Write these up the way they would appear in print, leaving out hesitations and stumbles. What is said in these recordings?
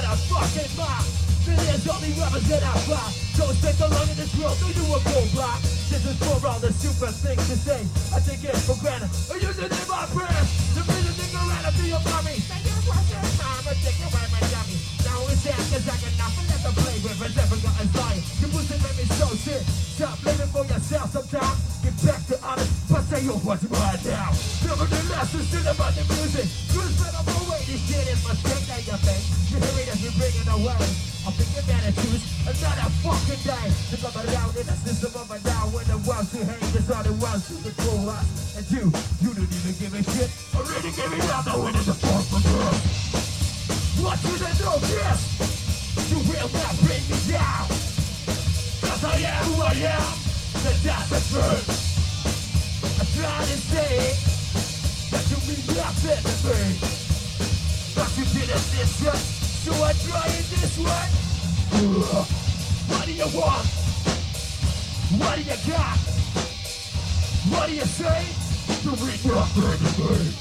a fucking mob. Millions only rappers that I find. Don't stay too long in this world, do you a go by? This is for all the super things to say. I take it for granted, I use it in my prayers. The reason they go around to be your mommy. Say you're working time, I take away my dummy. Now it's that cause I got nothing left to play with. It's never got a lie. You pussy make me so sick. Stop living for yourself sometimes. Get back to honest, but say you're what's right now. Nevertheless, it's still about the music. You spend up away, this shit is my strength that you think. You hear it as we bring it away. I'm thinking that I choose another fucking day to come around in the system of my now. When the ones who hate us are the ones who control us. And you don't even give a shit. Already gave it up, now it is a force for good. What you don't know this? You will not bring me down. Cause I am who I am, and that's the truth. I try to say that you mean nothing to me. But you didn't listen. So I try it this way. What do you want? What do you got? What do you say? You mean nothing to me.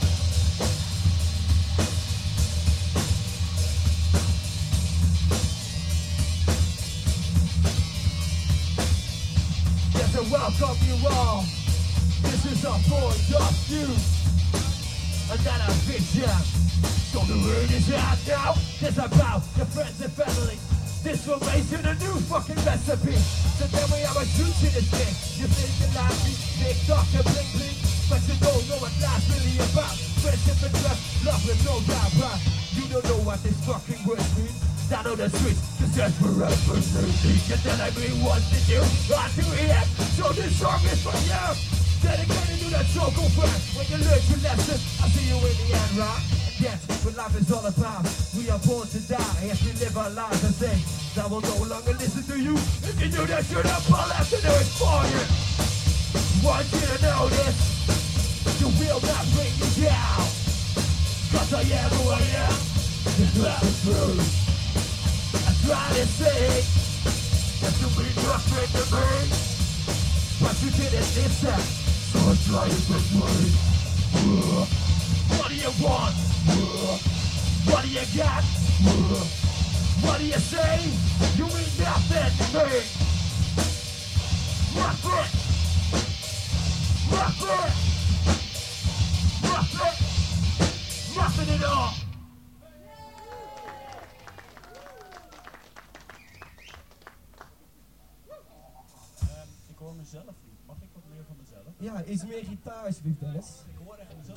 Yes, I welcome you all. This is a point of view. Another vision. So the word is out now. It's about your friends and family. This will raise you a new fucking recipe. So then we have a shoot to this thing. You think you like me, big doctor bling bling. But you don't know what life's really about. Friendship and trust, love with no doubt. But you don't know what this fucking word means. Down on the streets, just as forever. And then I mean what to do, not to react. So this song is for you. Dedicated to that so-go friend. When you learn your lesson, I'll see you in the end, right? Yes, what life is all about. We are born to die. Yes, we live our lives and say, I will no longer listen to you. If you do that shit up, I'll have to do it for you. Want you to know this. You will not bring me down. Cause I am who I am. That's the truth. I try to say that you mean nothing to me. But you didn't listen. So I try it this way. What do you want? What do you got? What do you say? You mean nothing to me. Nothing. Nothing. Nothing. Nothing at all. Ik hoor mezelf niet. Mag ik wat meer van mezelf? Ja, iets meer gitaar alsjeblieft, Dennis. Ik hoor echt mezelf.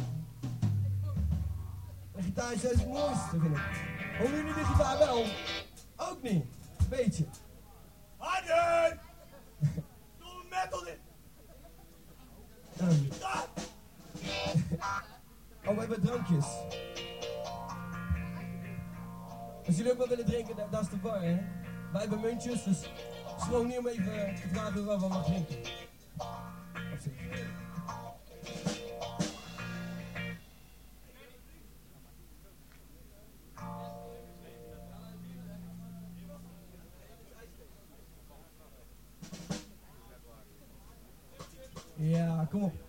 De gitaar is het mooiste, vind ik. Horen jullie de gitaar wel? Ook niet. Beetje. Harder! Doe metal dit! Oh, we hebben drankjes. Als jullie ook wel willen drinken, dat is de bar, hè? Wij hebben muntjes, dus schroom niet om even te vragen waar we mag drinken. Op zich. Ja, kom op.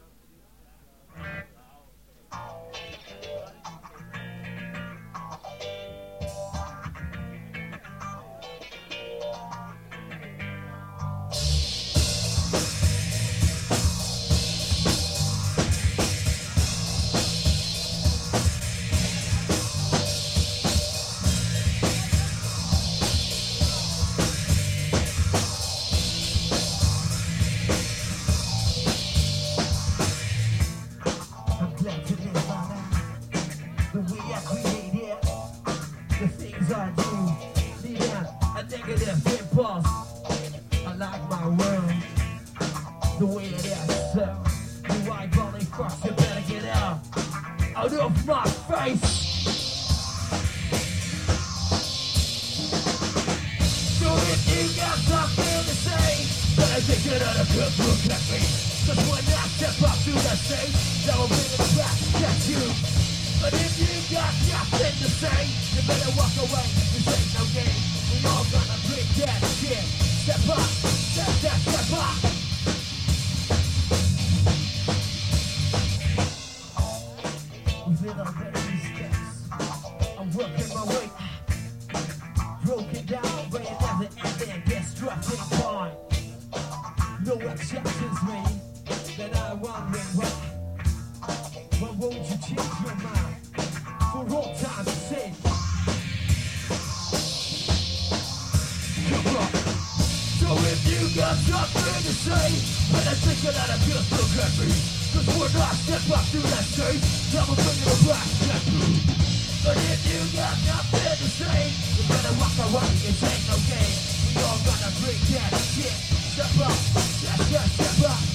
Oh, if you got something to say, but I think that I just look at me. Cause when I step up to that stage, I'ma bring it back to you. But if you got nothing to say, you better walk away, it ain't no game. We all gotta bring that shit. Step up, step up.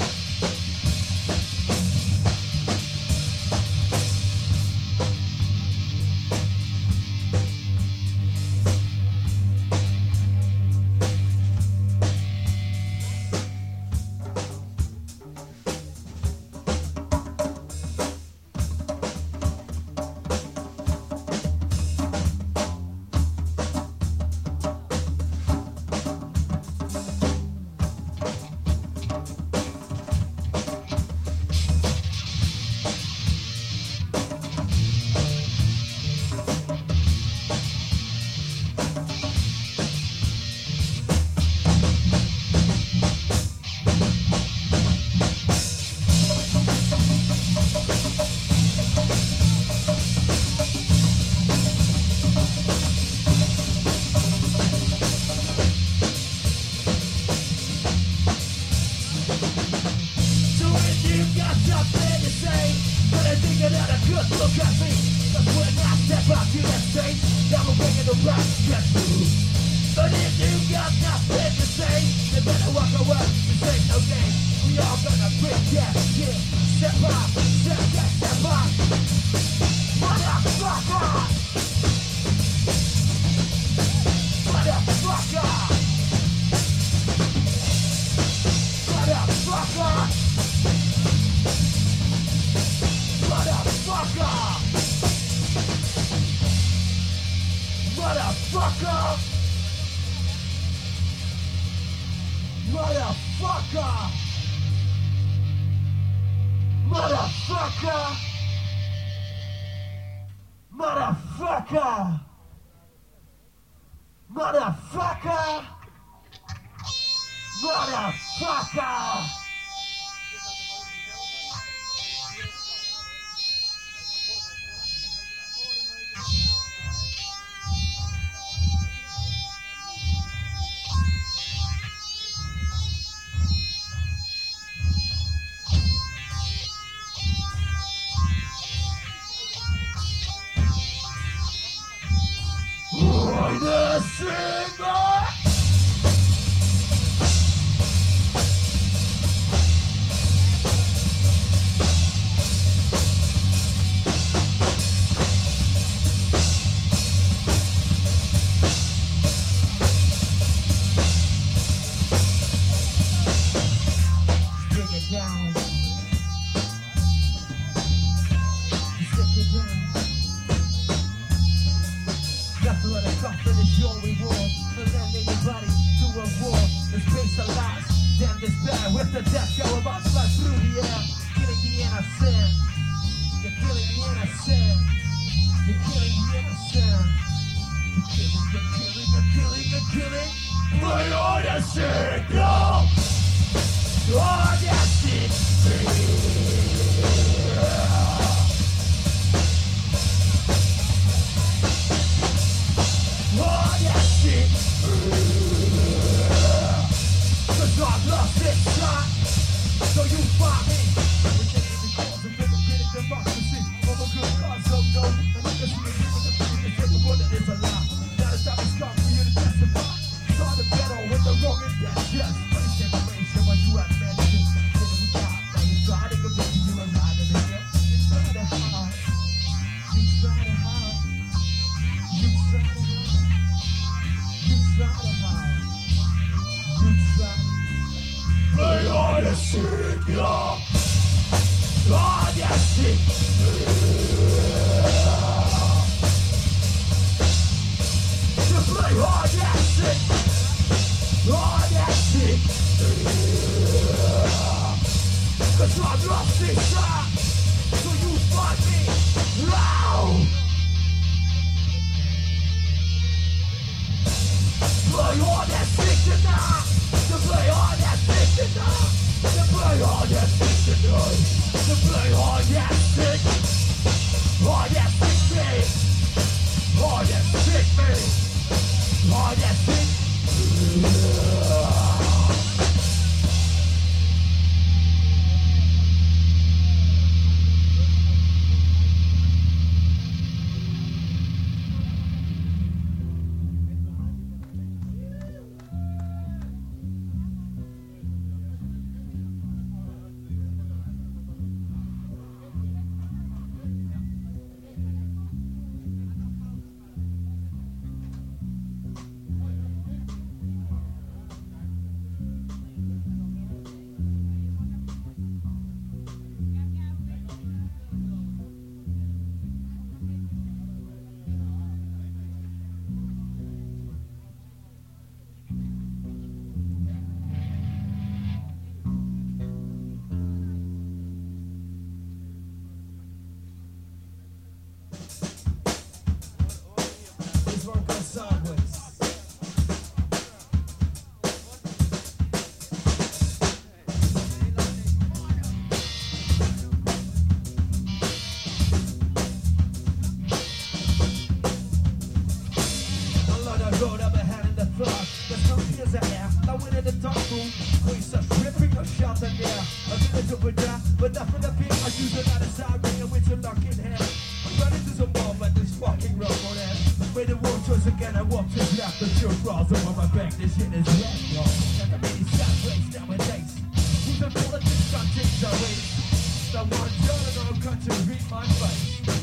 bras over my back, this shit is wet, yo. Like a mini sideways nowadays. Who's the politics got things I raise? The one John got to read my face.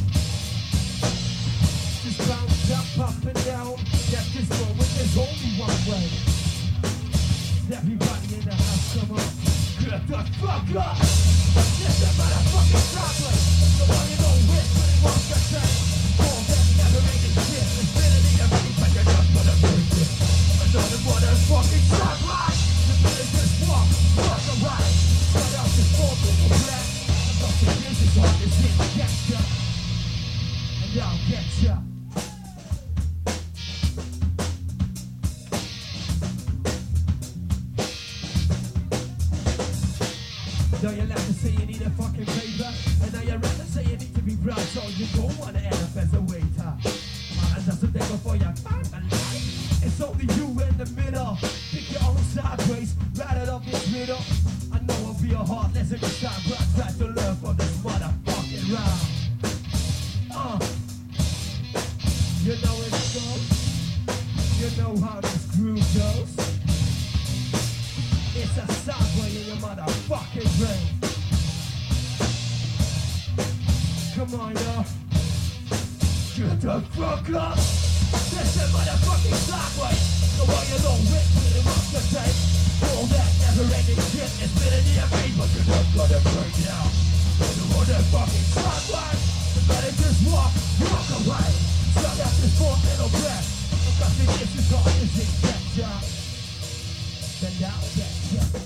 Just bounce up and down. That this moment there's only one way. Everybody in the house, come on. Get the fuck up! This is motherfucking chocolate. The one you know with, but it won't get changed. All that never made it shit. Infinity of me, but you're just gonna break it. Another motherfucking chocolate. The village just walk away. Shut out this poor little black. I'm not the business on this shit. Get ya. And I'll get ya. Now you're left to say you need a fucking favor. And now you're right to say you need to be proud. So you don't wanna end up as a waiter. Man, that's a thing before you find a life. It's only you in the middle. Pick your own sideways, right out of this middle. I know it'll be a hard lesson this time, but I try to learn from this motherfucking round. You know it goes. You know how this groove goes. It's a subway in your motherfucking brain. Come on, yo. Get the fuck up. This is motherfucking subway. The one you don't win with the rock the tape. All that never-ending shit is spinning in your brain, but you're not gonna break down. The motherfucking subway. You better just walk away. Shut out this fourth little breath. Because this is all this is that job. Send out that check.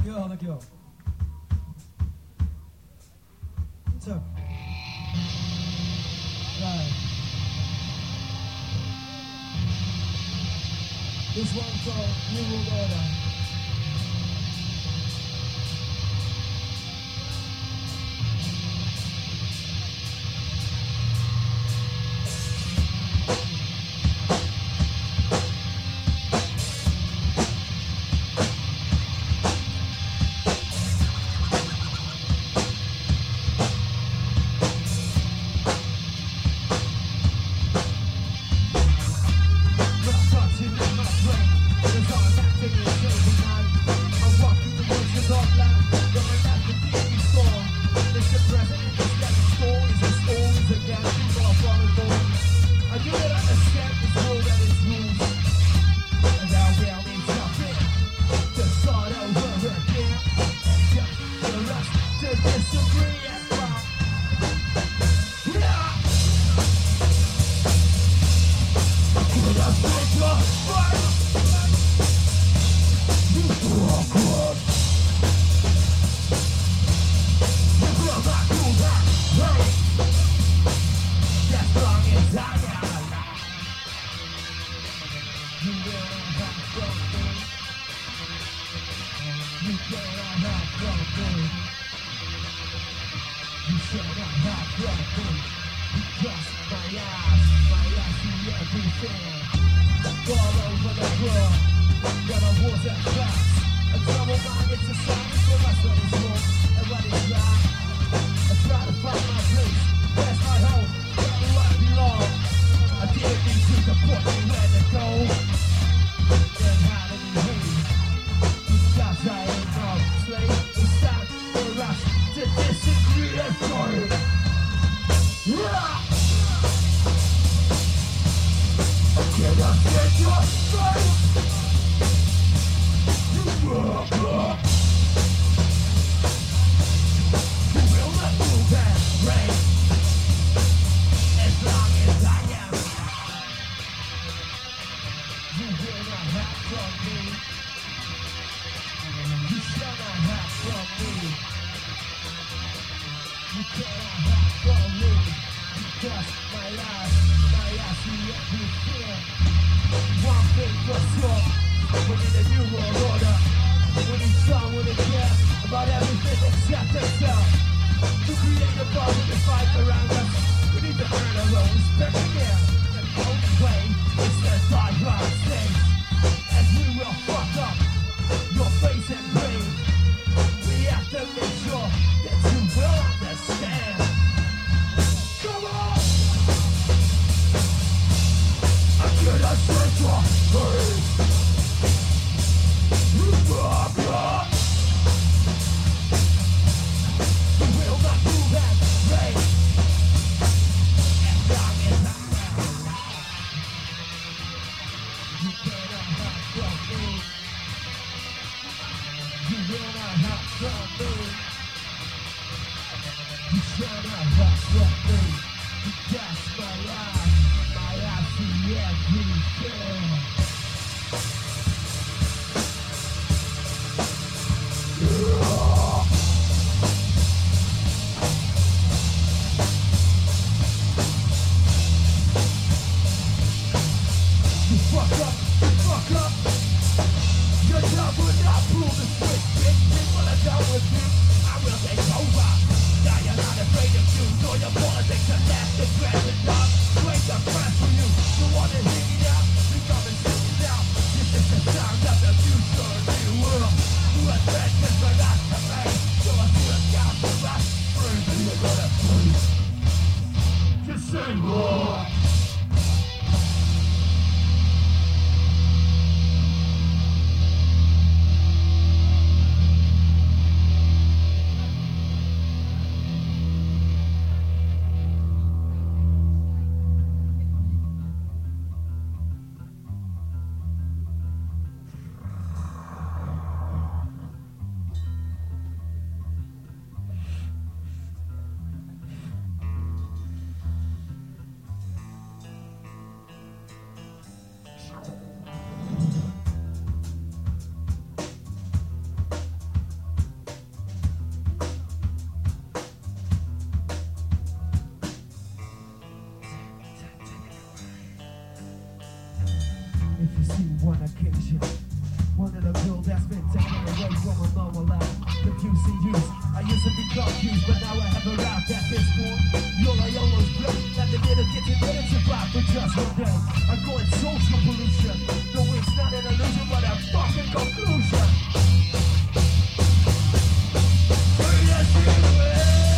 Dankjewel, dankjewel. Zo. Right. This one called New World Order. Afraid of you, so your politics are from a normal life. Confusing use, I used to be confused, but now I have arrived at this point. You're I almost broke, that the little get it ready to survive for just one day. I call it social pollution. No, it's not an illusion, but a fucking conclusion. Bring us away.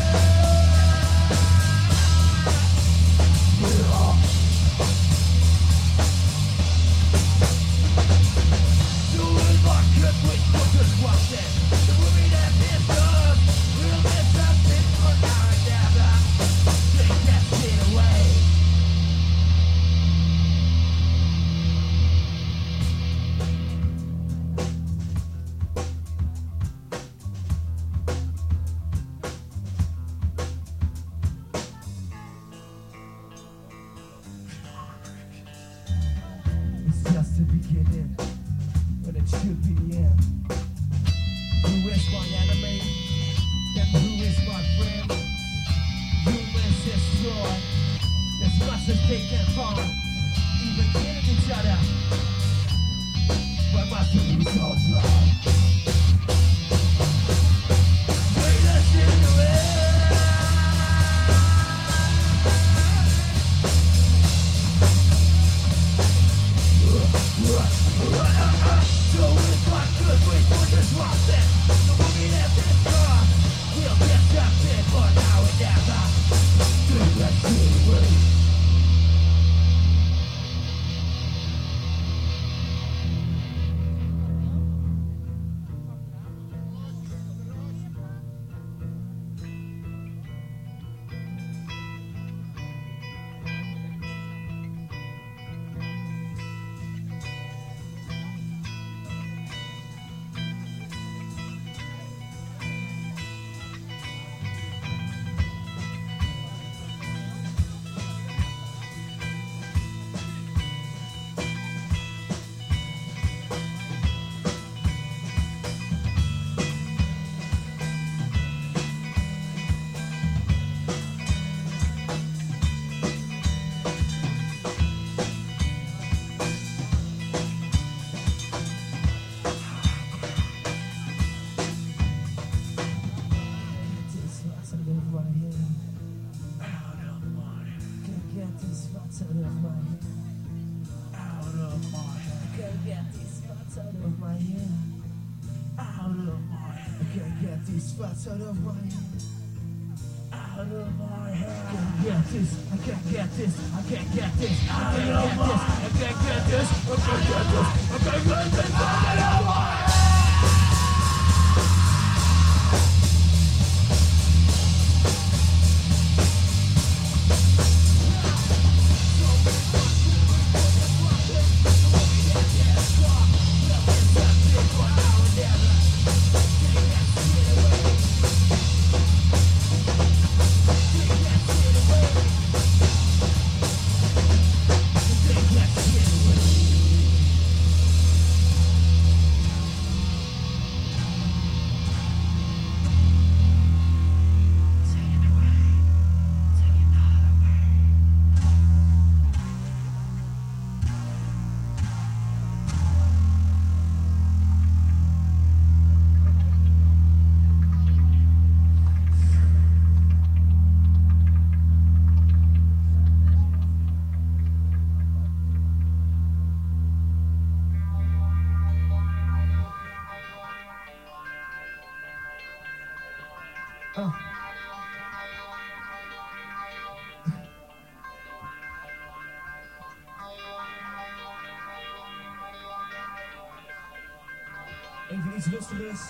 Even iets rustigers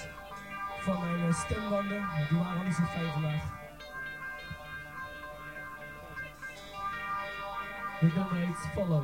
van mijn stembanden, die waren al niet zo fijn vandaag. Dit nummer heet Follow.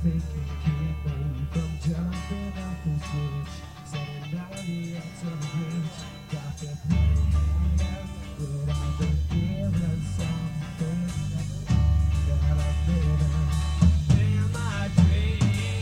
Nothing can keep me from jumping off this bridge. Setting down the edge of the bridge. Got the pain without the feeling something that I've been in my dreams.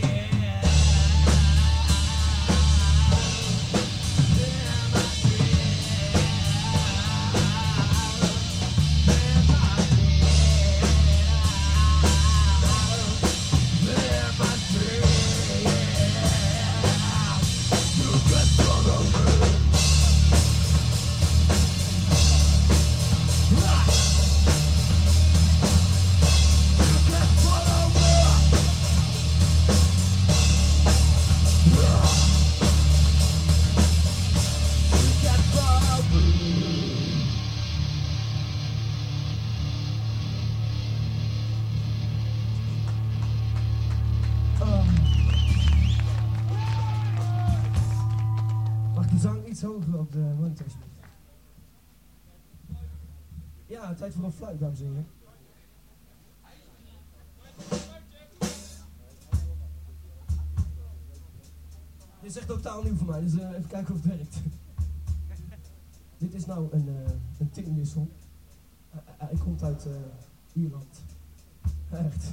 Mag de zang iets hoger op de monitor, alsjeblieft? Ja, tijd voor een fluit, dames en heren. Dit is echt totaal nieuw voor mij, dus even kijken of het werkt. Dit is nou een tinwissel. Hij komt uit Ierland. Echt.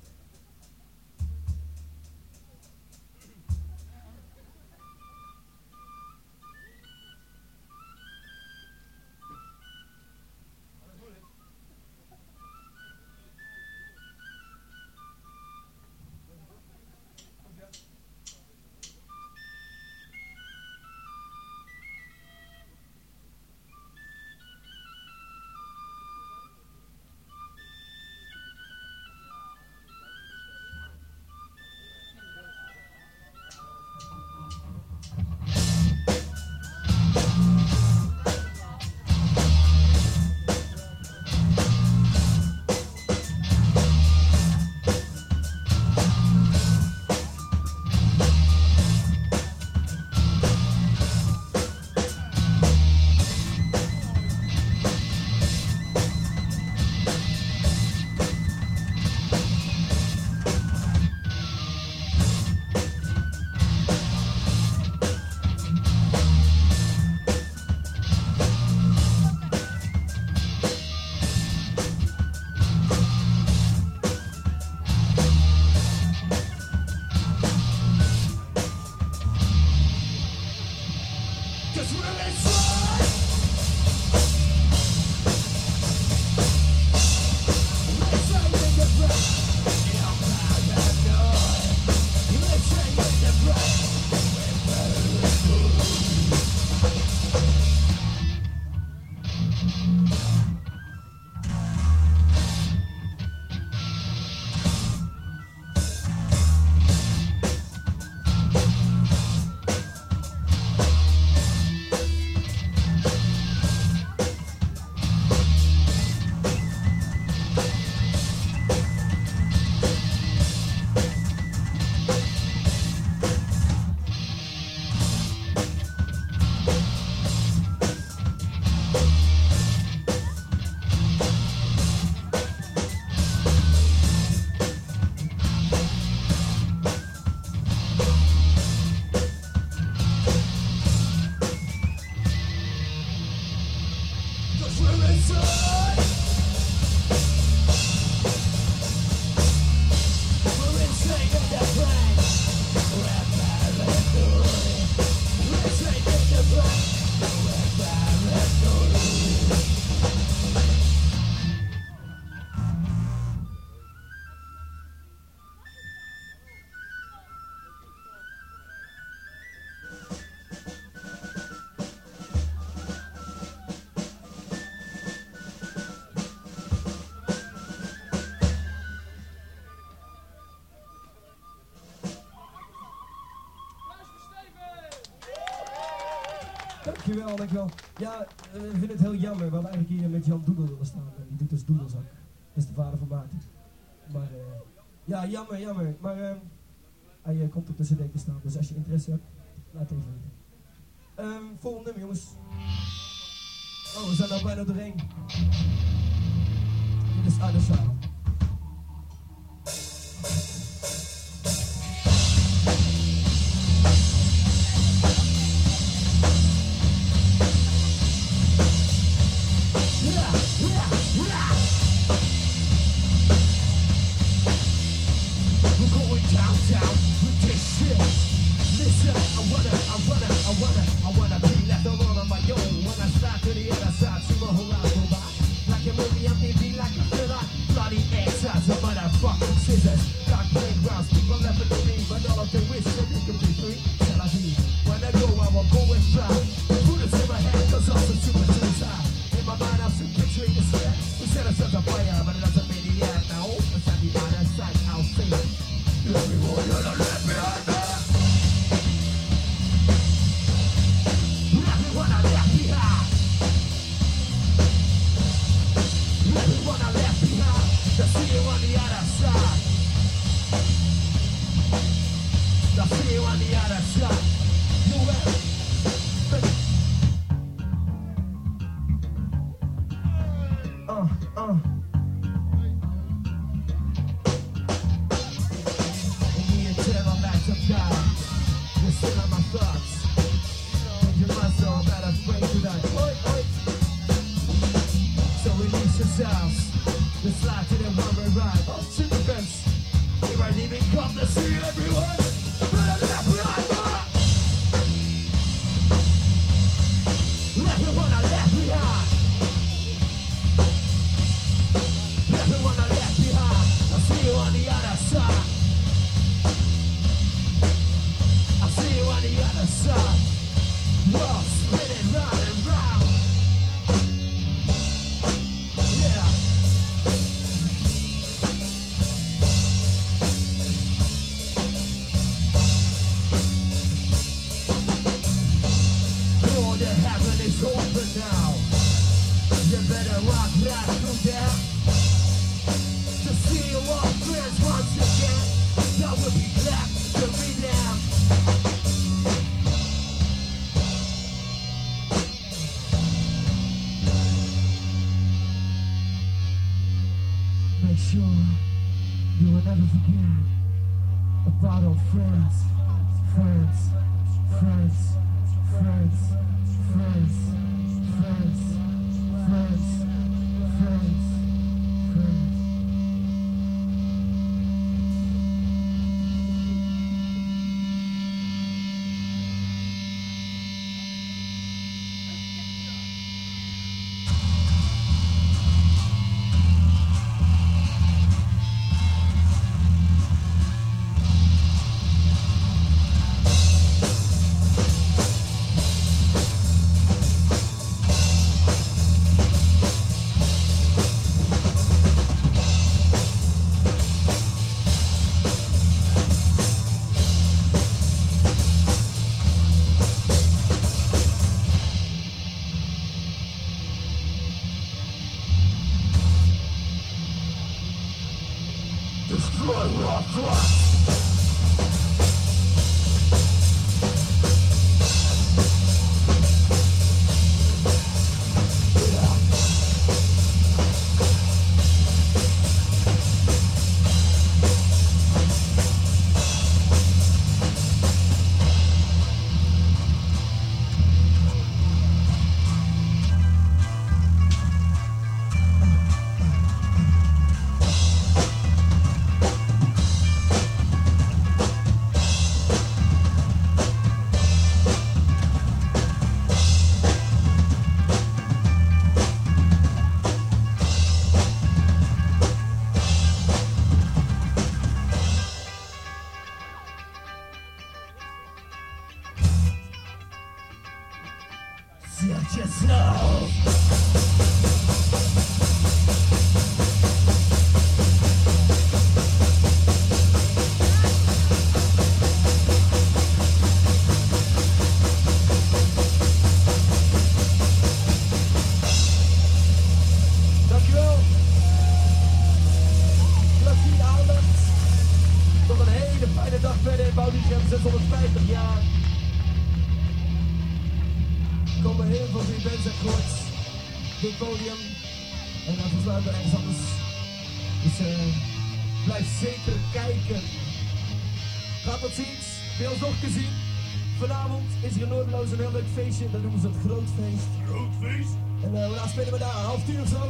Dankjewel, dankjewel. Ja, we vinden het heel jammer. We hadden eigenlijk hier met Jan Doedel willen staan. Die doet dus Doedelzak. Dat is de vader van Maarten. Maar ja, jammer. Maar hij komt op de cd te staan. Dus als je interesse hebt, laat even weten. Volgende nummer, jongens. Oh, we zijn nou bijna doorheen. Dit is Other Side. down with this shit. Listen, I wanna be left alone on my own. When I start to the other side, see my whole life go by. Like a movie, I'm thinking like a thriller. Bloody X-sides and motherfucking scissors. Dark playgrounds, people never to me, but all of them wish that they could be free. Tel Aviv, when I go, I will go and fly. Put it in my head, cause I'm so super suicide. In my mind, I'm still picturing the sweat. We set ourselves on fire, but it doesn't mean the end now. It's on the other side, I'll see it. Everyone gonna let me out there. Everyone I left behind. Everyone I left behind. They'll see you on the other side. They'll see you on the other side. You will. Me and Tim, I'm back to die. You're still on my thoughts. And you must know I'm not afraid to die. Oi, oi. So release yourselves. The slide to the one-way ride. Oh, super fence. You might even come to see everyone. But left behind. Everyone I left behind. Everyone I left behind. I'll see you on the other side. I'll see you on the other side. World spinning round and round. Yeah. All that happened is over now. You better walk right through there. To see you all friends once again. That would be glad to be there. Make sure you will never forget about our friends, friends, friends, friends, friends, friends, friends, friends, friends. Destroy our trust. Set yourself. Dankjewel. Bedankt voor je aandacht. Tot een hele fijne dag verder in Bouwdiekem 650 jaar. Er komen heel veel goede bands en koorts. Dit podium. En dan versluiten we ergens anders. Dus blijf zeker kijken. Gaat tot ziens. Heb je ons nog gezien? Vanavond is er in Noorderloos een heel leuk feestje. Dat noemen ze het Grootfeest. Grootfeest? En daar spelen we daar 11:30 of zo.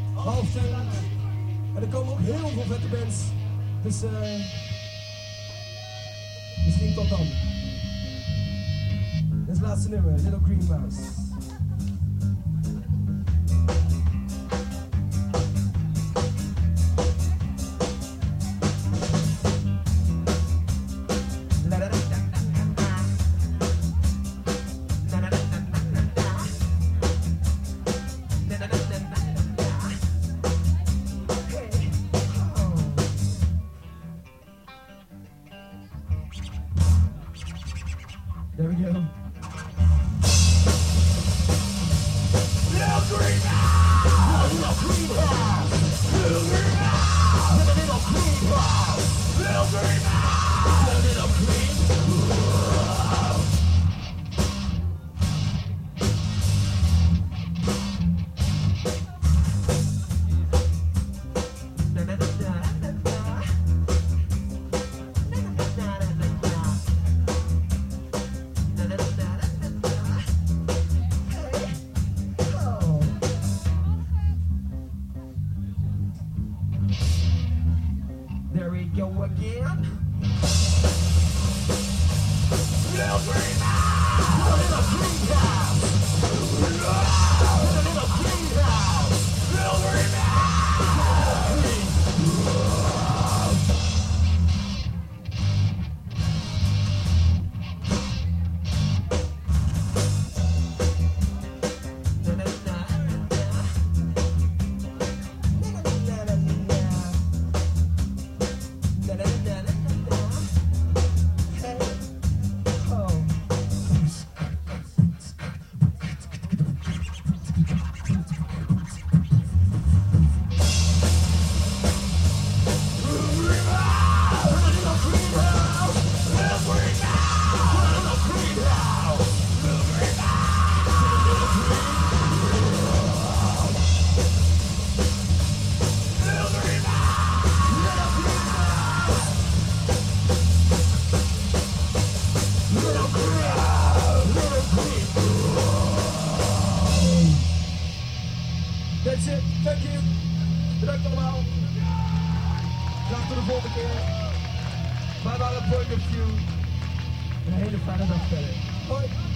11:30. En er komen ook heel veel vette bands. Dus tot dan. Dit is het laatste nummer, Little Green Mouse. There we go. There we go again. Little greenhouse, little greenhouse, little greenhouse, little That's it, thank you. Bedankt allemaal. Graag tot de volgende keer. Wij waren Point of View. Een hele fijne dag verder. Hoi.